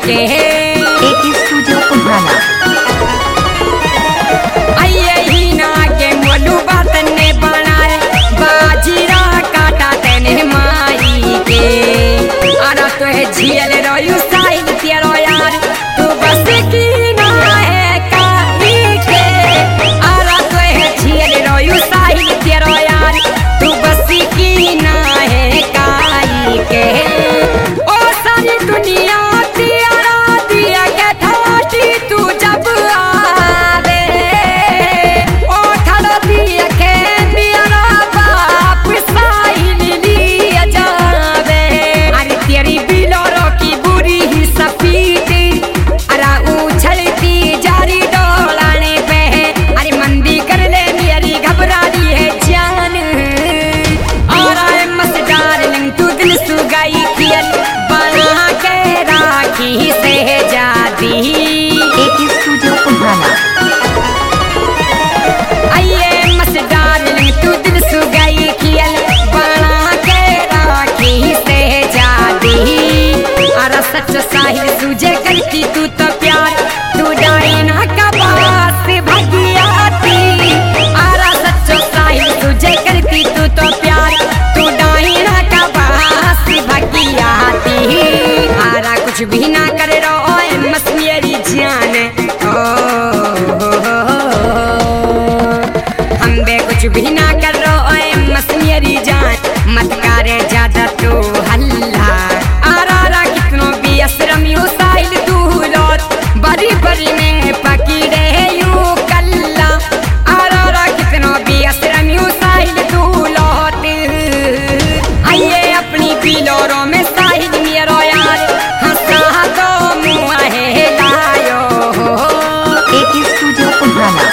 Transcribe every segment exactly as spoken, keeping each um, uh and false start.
के एक स्टूडियो उजाला। आइए ही ना के मोलू बातन ने बनाए बाजीरा काटा तेने माई के आरा तो है झील रोयू साइल तेरो यार तू बस की ना है काली के आरा तो है झील रोयू साइल तेरो यार तू बस की ना है काली के ओ सारी दुनिया तेरा दिया के थाटी तू जब आवे ओ खड़ा दिया के मेरा बाप साहिल लिया जावे अरे तेरी बिलोरो की बुरी ही सफीदी अरे उछलती जारी डोलाने पे अरे मंदी कर ले मेरी घबरा रही है जान और आए मस्त डार्लिंग तू दिल सुगाई कियल बना के राखी से जाती एक स्टूडियो उजाला। आइए मस्त डार्लिंग तू दिल सुगाई कियल बना के राखी से जाती अरे सच साहिल तुझे करती तू तो प्यार तू डायना का बास भगियाती अरे सच साहिल तुझे करती तू तो प्यार तू डायना का बास भगियाती अरे कुछ भी ना कर रो मस मेरी जान ओ हम बे कुछ भी ना कर रो मस मेरी जान मत करे ज्यादा तू हल्ला आरा कितनो भी असरम यू साहिल तू लोट बड़ी बड़ी में पकीड़े यू कल्ला आरा कितनो भी असरम यू साहिल तू लोट आइए अपनी पिलोरों में साहिल मेरो यार हंसा तो मुँह है लायो एक स्टूडियो उजाला।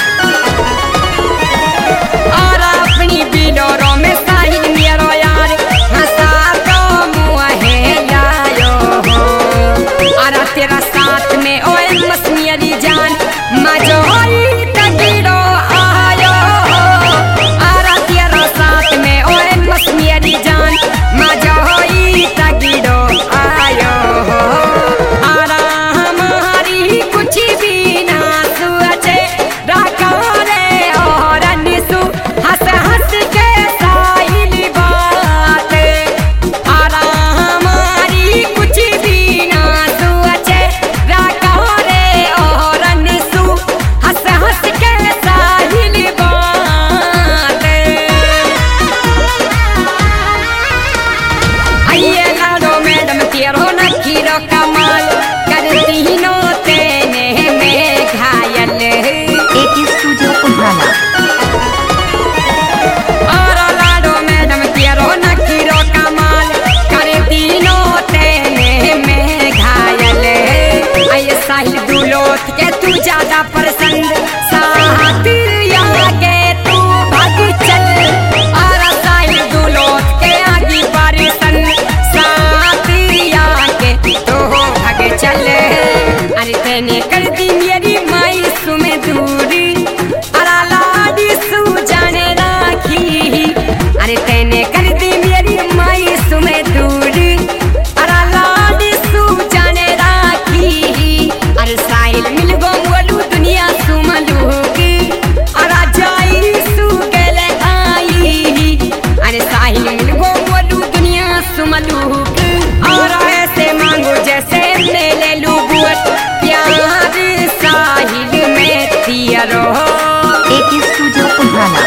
और अपनी बिलोरों में साहिल मेरो यार हंसा तो मुँह है लायो और तेरा साथ में ओए मस मेरी जान मजोई तगिड़ो आयो और तेरा साथ में ओए मस मेरी जान मजोई तगिड़ो आयो और हमारी कुछ भी ना सोचे रखा रे और निसु हंस हंस के साहिल बात और हमारी कुछ भी ना सोचे रखा रे और निसु हंस हंस के साहिल बात आइए लाडो मैडम तेरो नखीरो कमाल करती नो तेने में घायल एक स्टूडियो उजाला। और लाडो मैडम तेरो नखीरो कमाल करती नो तेने में घायल आइए साहिल दुलोत के तू ज्यादा पसंद साथिया के तू भाग चल और साहिल दुलोत के आगे परिसन साथिया के तू भाग चल अरे तेने कर दी मेरी माई सुमे दूरी अरे लाडी सू जाने राखी अरे तेने कर दी मेरी माई सुमे दूरी अरे लाडी सू जाने राखी अरे साहिल मिल गो बोलू दुनिया सुमलूगी अरे जाई सू गेले आई अरे साहिल मिल गो बोलू दुनिया सुमलूगी और ऐसे मांगो जैसे ले ले लू बुअट प्यार साहिल में तियरो एक स्टूडियो उजाला।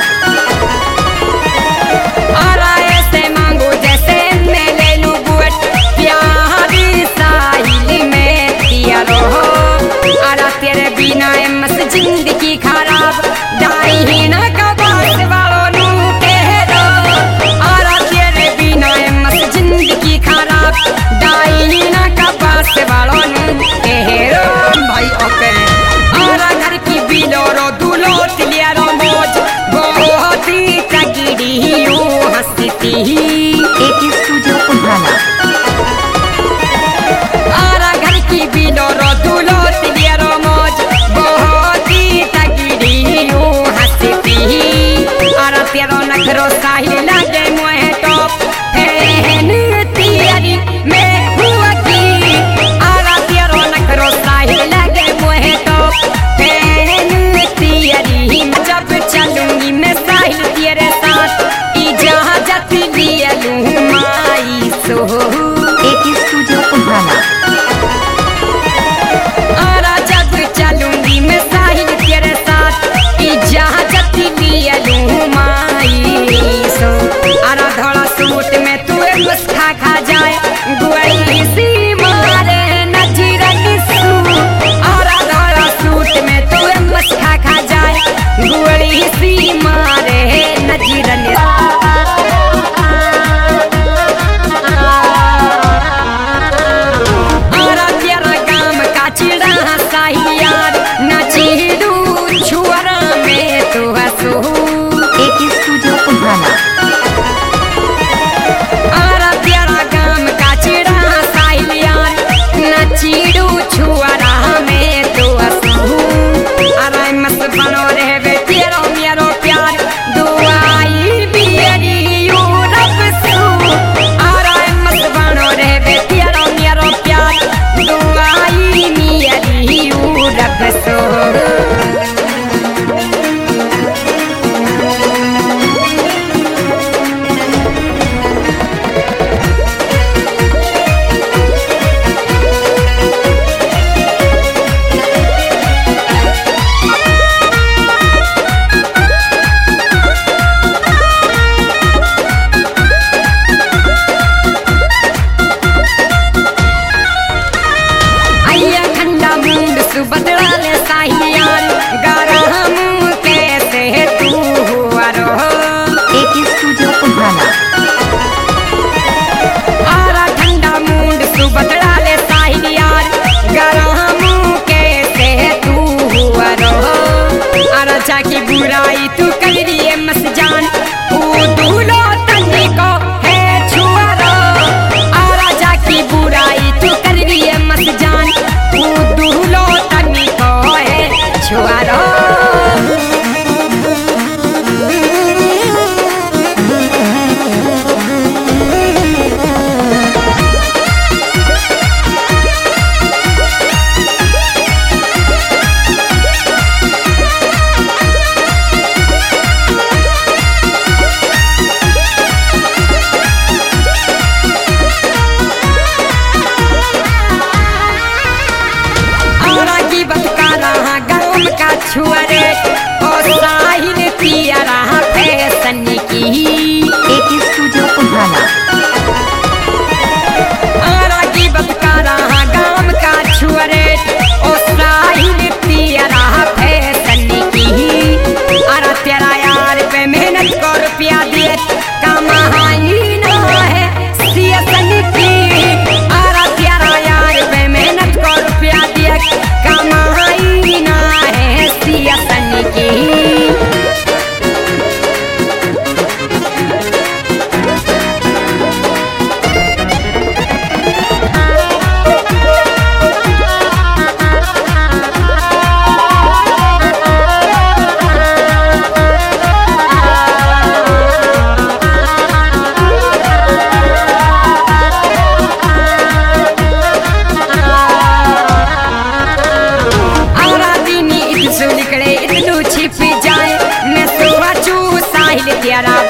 और ऐसे मांगो जैसे मैं ले लूं बुअट प्यार साहिल में तियरो और तेरे बिना मस जिंदगी खराब दाई ना का बास वालों नू कह दो और तेरे बिना मस जिंदगी खराब दाई ना का बास वालों नू कह दो भाई ओके और घर की बिलोरो दुलोत लिया रो मोज बहुत ही तगड़ी यू हंसती एक स्टूडियो उजाला। और घर की बिलोरो दुलोत लिया रो मोज बहुत ही तगड़ी यू हंसती और तेरो नखरो साहिल लगे मोहे टॉप फैन तेरी मैं हुआ की और तेरो नखरो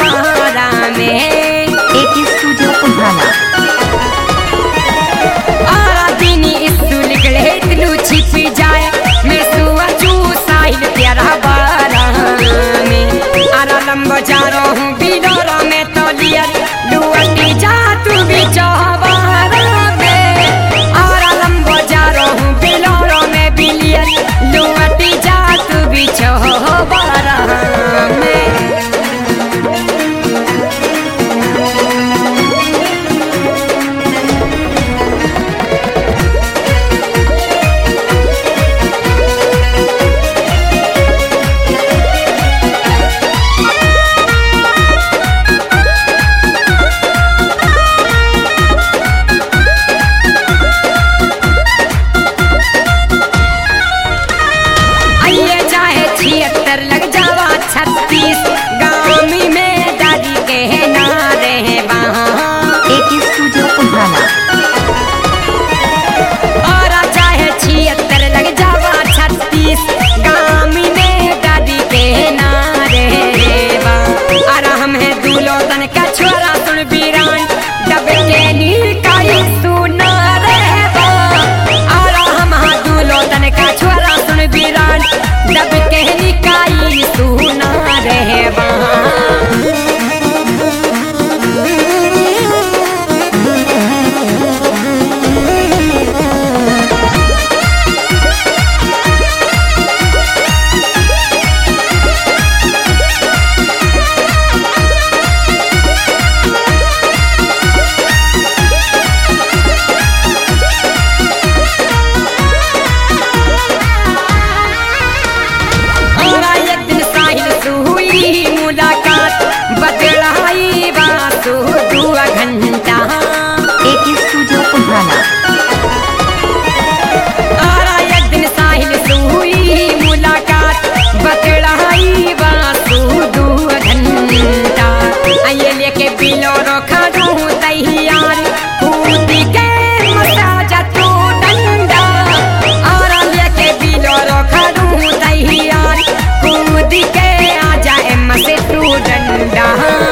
बारा में एक स्टूडियो उजाला। आरा दिनी इस्तु निकले इतलू छिप जाए मैं सुआ चूसाइल प्यारा बारा में आरा लंबो जा रहा हूँ बिलोरा में तो लिया लुअटी जा तू भी चौबारा में आरा लंबो जा रहा हूँ बिलोरा में बिलिया लुअटी जा तू भी चौबारा में आइए चाहे छिहत्तर लग जावा छत्तीस गाँव में दादी के नारे हैं वहाँ एक स्टूडियो उजाला। और चाहे छिहत्तर लग जावा छत्तीस गाँव में दादी के नारे हैं वहाँ और हम हैं दूल्हो तन का छोरा सुन बीरान दब के निकाई सुना रे बा और हम हैं दूल्हो तन का छोरा सुन बीरान दब के निकाई सुना रे बा औरा एक दिन साहिल सुई मुलाकात बदलाई बासु दू घंटा एक स्टूडियो उजाला। औरा एक दिन साहिल सुई मुलाकात बदलाई बासु दू घंटा आइए लेके बिलोरो खड़ू तैयार कूद के मसाजा तू डंडा औरा लेके बिलोरो खड़ू तैयार कूद के आ जाए मसे तू डंडा